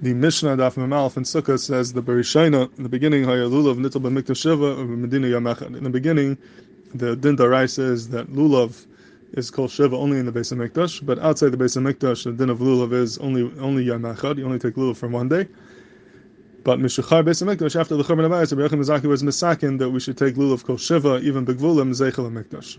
The Mishnah Daf Memalef in Sukkah says the Berishayna in the beginning Haya Lulav Nitel B'Mikdash Shiva or Medina Yamachad. In the beginning, the Din Daraisa is that Lulav is called Shiva only in the Beis Hamikdash, but outside the Beis Hamikdash, the Din of Lulav is only Yamachad. You only take Lulav for one day. But Mishachar Beis Hamikdash, after the Churban Abayis, Rabbi Yochanan Zaki was misakin that we should take Lulav Kol Shiva even Begvulim Zeichel HaMikdash.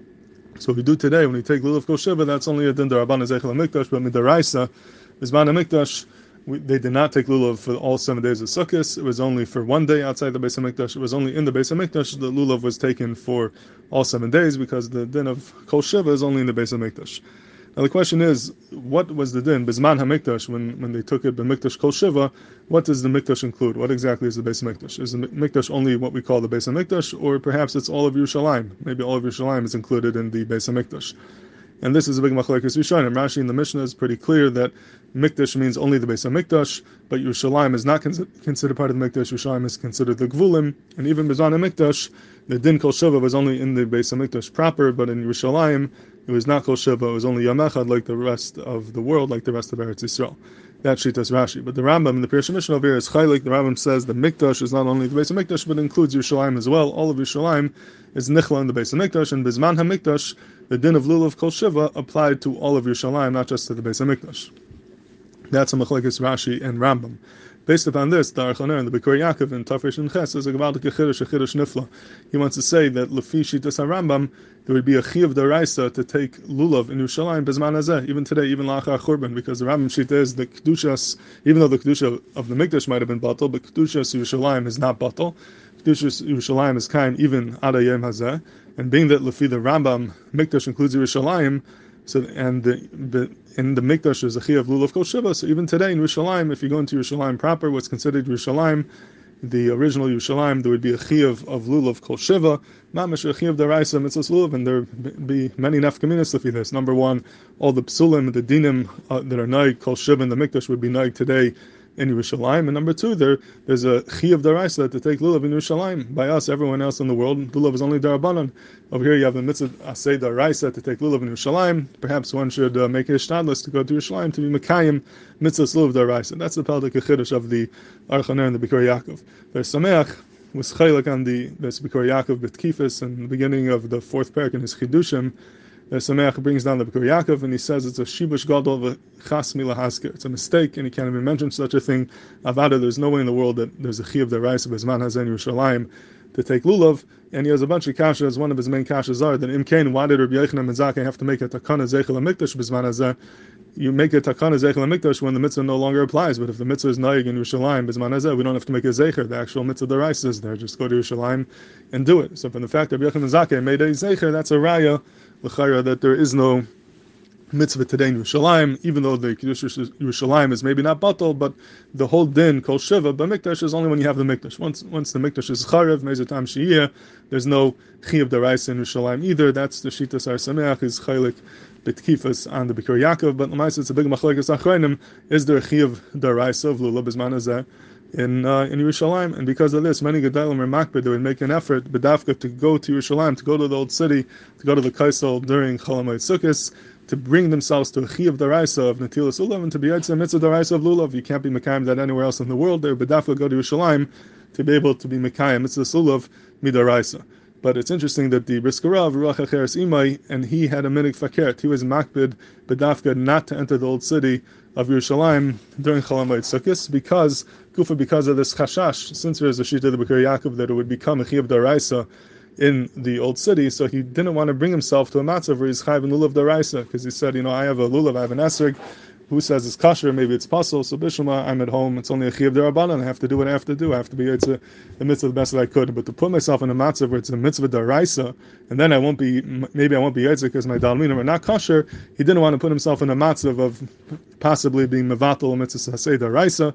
So we do today when we take Lulav Kol Shiva, that's only a Din Darabana Zeichel HaMikdash, but Midaraisa Bizman HaMikdash. They did not take lulav for all 7 days of Sukkot. It was only for one day outside the Beis Hamikdash. It was only in the Beis Hamikdash the lulav was taken for all 7 days because the din of Kol Shiva is only in the Beis Hamikdash. Now the question is, what was the din Bizman HaMikdash when they took it B'Mikdash Kol Shiva? What does the Mikdash include? What exactly is the Beis Hamikdash? Is the Mikdash only what we call the Beis Hamikdash, or perhaps it's all of Yerushalayim? Maybe all of Yerushalayim is included in the Beis Hamikdash. And this is a big machlekes Rishonim. Rashi in the Mishnah is pretty clear that Mikdash means only the Beis Hamikdash, but Yerushalayim is not considered part of the Mikdash. Yerushalayim is considered the Gvulim, and even Bizman HaMikdash, the Din Kol Shiva was only in the Beis Hamikdash proper, but in Yerushalayim it was not Kol Shiva, it was only Yom Echad like the rest of the world, like the rest of Eretz Yisrael. That Shitas Rashi. But the Rambam in the Pirush Mishnah over here is Chaylik. The Rambam says the Mikdash is not only the Beis Hamikdash, but includes Yerushalayim as well. All of Yerushalayim is Nichla in the Beis Hamikdash, and Bizman HaMikdash, the Din of Lulav Kol Shiva, applied to all of Yerushalayim, not just to the Beis Hamikdash. That's a machlekes Rashi and Rambam. Based upon this, the Aruch LaNer and the Bikkur Yaakov in Tafresh and Ches is a Gavaldik Chiddush, a Chiddush Nifla. He wants to say that Lefi Shitas HaRambam, there would be a Chiyav Daraisa to take Lulav in Yerushalayim Bizman Hazeh, even today, even La'achar Churban, because the Rambam Shita is the Kedushas, even though the Kedusha of the Mikdash might have been Batal, but Kedushas Yerushalayim is not Batal. Kedushas Yerushalayim is Kaim even Ada Yom Hazeh, and being that Lefi the Rambam, Mikdash includes Yerushalayim, so and in the Mikdash is a Chiyav Lulav Kol Shiva. So even today in Yerushalayim, if you go into Yerushalayim proper, what's considered Yerushalayim, the original Yerushalayim, there would be a Chiyav of Lulav Kol Shiva, Mamash a Chiyav Daraisa Mitzvos Lulav, and there would be many nafkaminas for this. Number one, all the psulim, the dinim that are naig Kol Shiva in the Mikdash would be naig today in Yerushalayim. And number two, there's a Chiyav Daraisa to take Lulav in Yerushalayim. By us, everyone else in the world, Lulav is only Darabanan. Over here you have the mitzvah Asay Daraisa to take Lulav in Yerushalayim. Perhaps one should make a shtadlis to go to Yerushalayim to be Mekayim mitzvah Lulav Daraisa. That's the Peldik Chiddush of the Aruch LaNer and the Bikkur Yaakov. There's Sameach was chaylik on the Bikkur Yaakov B'Tkifis in the beginning of the fourth parak in his Chidushim. Sameach brings down the Bikkur Yaakov and he says it's a shibush gadol v'chas milahasker. It's a mistake and he can't even mention such a thing. Avada, there's no way in the world that there's a chiyav deraisa b'zman hazeh Yerushalayim to take lulav. And he has a bunch of kashas. One of his main kashas are that imkain, why did Rabbi Yochanan ben Zakkai have to make a takana zeichel hamikdash b'zman hazeh? You make a takana zeichel hamikdash when the mitzvah no longer applies. But if the mitzvah is naig in Yerushalayim b'zman hazeh, we don't have to make a zeicher. The actual mitzvah deraisa is there. Just go to Yerushalayim and do it. So from the fact that Rabbi Yochanan ben Zakkai made a zeicher, that's a raya l'chayra that there is no mitzvah today in Yerushalayim, even though the Kiddush Yerushalayim is maybe not batal, but the whole din Kol Shiva b'Mikdash is only when you have the Mikdash. Once the Mikdash is charev, mezatam shiyeh, there's no chiyav daraisa in Yerushalayim either. That's the Shitas Ar Sameach is chaylik b'tkifas on the Bikkur Yaakov. But l'maisa it's a big machlekes achronim. Is there a chiyav daraisa of lulav b'zman hazeh in Yerushalayim? And because of this, many gedalim or makbid, they would make an effort b'dafka to go to Yerushalayim, to go to the old city, to go to the Kaisel during Chol HaMoed Sukkos, to bring themselves to a chiyav daraisa of netilas lulav and to be yitzah mitzvah daraisa of lulav. You can't be mekayim that anywhere else in the world. They would b'dafka go to Yerushalayim to be able to be mekayim mitzvah lulav midaraisa. But it's interesting that the Brisker Rav, Ruach Acheres Imai, and he had a minig fakert. He was makbid b'dafka not to enter the old city of Yerushalayim during Chol HaMoed Sukkos because of this chashash, since there is a shita of the Bikkur Yaakov that it would become a chiyav daraisa in the old city, so he didn't want to bring himself to a matzav where he's chayv in lulav daraisa, because he said, I have a lulav, I have an esrog, who says it's kosher, maybe it's possible, so bishulma, I'm at home, it's only a chiyav darabanan, I have to do what I have to do, I have to be the mitzvah the best that I could, but to put myself in a matzav where it's a mitzvah daraisa, and then maybe I won't be yitzah because my dalminim are not kosher, he didn't want to put himself in a matzav of possibly being mevatel mitzvah hasei daraisa,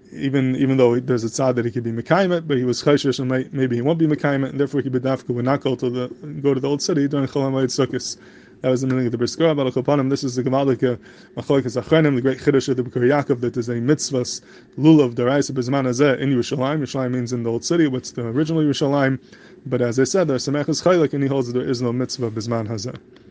even though there's a tzad that he could be mekayim, but he was chayshish and maybe he won't be mekayim, and therefore he b'dafka would not go to the old city during Chol HaMoed Sukkos. That was the meaning of the Brisker Rav. This is the Gemaldik machlekes achronim, the great chiddush of the Bikkur Yaakov, that is a mitzvahs lulav daraisa b'zman hazeh in Yerushalayim. Yerushalayim means in the old city, what's the original Yerushalayim. But as I said, there's samechas chaylik, and he holds that there is no mitzvah b'zman hazeh.